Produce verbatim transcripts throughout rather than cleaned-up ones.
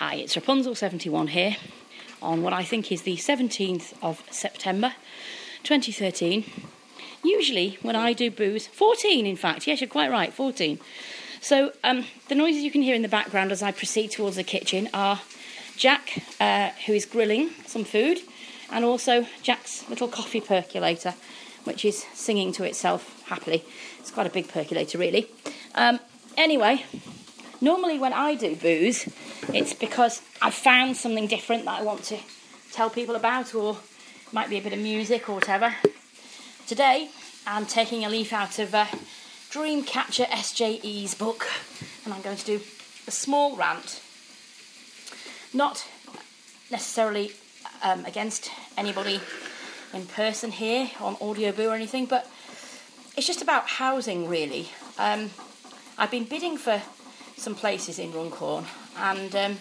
Hi, it's Rapunzel seventy-one here on what I think is the seventeenth of September twenty thirteen. Usually when I do booze, fourteen in fact, yes, you're quite right, fourteen. So um, the noises you can hear in the background as I proceed towards the kitchen are Jack, uh, who is grilling some food, and also Jack's little coffee percolator, which is singing to itself happily. It's quite a big percolator, really. Um, anyway, normally when I do booze, it's because I've found something different that I want to tell people about, or it might be a bit of music or whatever. Today, I'm taking a leaf out of uh, Dreamcatcher S J E's book, and I'm going to do a small rant. Not necessarily um, against anybody in person here on Audioboo or anything, but it's just about housing, really. Um, I've been bidding for some places in Runcorn, and um,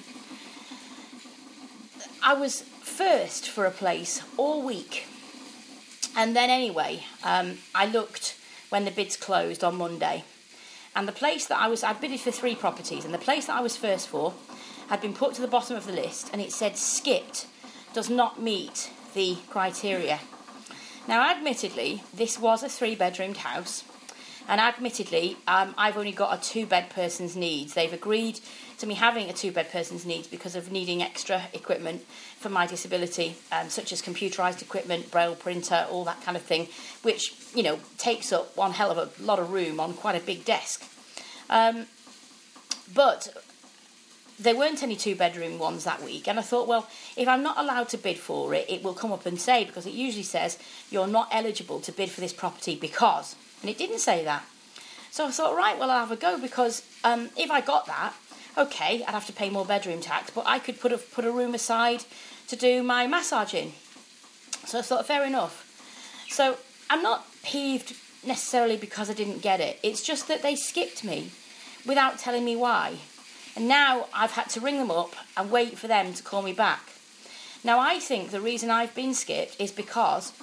I was first for a place all week. And then anyway, um, I looked when the bids closed on Monday, and the place that I was, I bidded for three properties, and the place that I was first for had been put to the bottom of the list, and it said skipped, does not meet the criteria. Now, admittedly, this was a three-bedroomed house, and admittedly, um, I've only got a two-bed person's needs. They've agreed to me having a two-bed person's needs because of needing extra equipment for my disability, um, such as computerised equipment, braille printer, all that kind of thing, which, you know, takes up one hell of a lot of room on quite a big desk. Um, but there weren't any two-bedroom ones that week, and I thought, well, if I'm not allowed to bid for it, it will come up and say, because it usually says you're not eligible to bid for this property because, and it didn't say that. So I thought, right, well, I'll have a go, because um, if I got that, okay, I'd have to pay more bedroom tax, but I could put a, put a room aside to do my massage in. So I thought, fair enough. So I'm not peeved necessarily because I didn't get it. It's just that they skipped me without telling me why. And now I've had to ring them up and wait for them to call me back. Now, I think the reason I've been skipped is because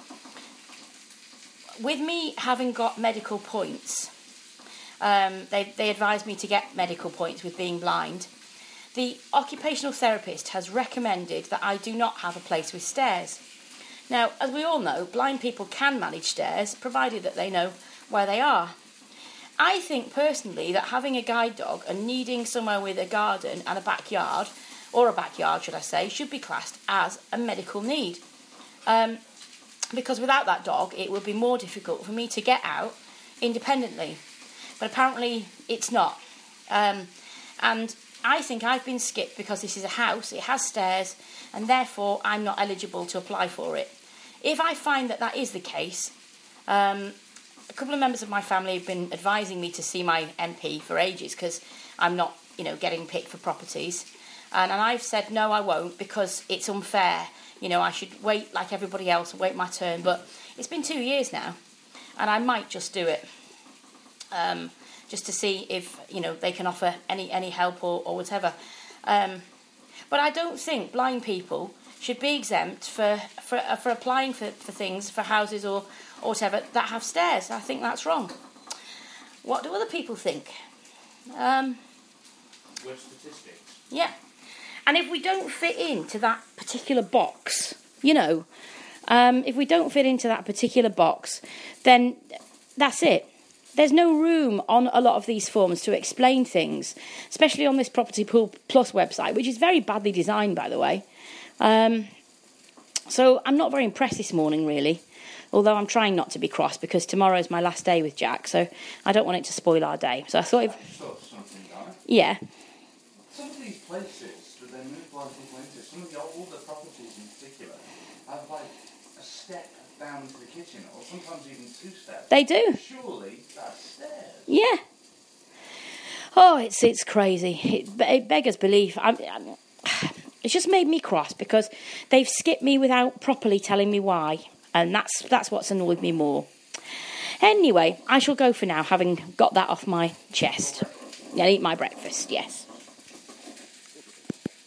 with me having got medical points, um, they, they advised me to get medical points with being blind. The occupational therapist has recommended that I do not have a place with stairs. Now, as we all know, blind people can manage stairs, provided that they know where they are. I think personally that having a guide dog and needing somewhere with a garden and a backyard, or a backyard should I say, should be classed as a medical need. Um, because without that dog it would be more difficult for me to get out independently. But apparently it's not. Um, and I think I've been skipped because this is a house, it has stairs, and therefore I'm not eligible to apply for it. If I find that that is the case, um, a couple of members of my family have been advising me to see my M P for ages because I'm not, you know, getting picked for properties. And, and I've said, no, I won't, because it's unfair. You know, I should wait like everybody else and wait my turn. But it's been two years now, and I might just do it. Um, just to see if, you know, they can offer any, any help or, or whatever. Um, but I don't think blind people should be exempt for for, uh, for applying for, for things, for houses or, or whatever, that have stairs. I think that's wrong. What do other people think? Um, We're statistics. Yeah. And if we don't fit into that particular box, you know, um, if we don't fit into that particular box, then that's it. There's no room on a lot of these forms to explain things, especially on this Property Pool Plus website, which is very badly designed, by the way. Um, so I'm not very impressed this morning, really, although I'm trying not to be cross because tomorrow's my last day with Jack, so I don't want it to spoil our day. So I thought if... I saw something, Guy. Yeah. Some of these places that they move blind people into, some of the older properties in particular, have like a step down to the kitchen, or sometimes even two steps. They do. Surely that's stairs. Yeah. Oh, it's it's crazy. It, it beggars belief. I'm, I'm, it's just made me cross because they've skipped me without properly telling me why, and that's that's what's annoyed me more. Anyway, I shall go for now, having got that off my chest. And eat my breakfast. Yes.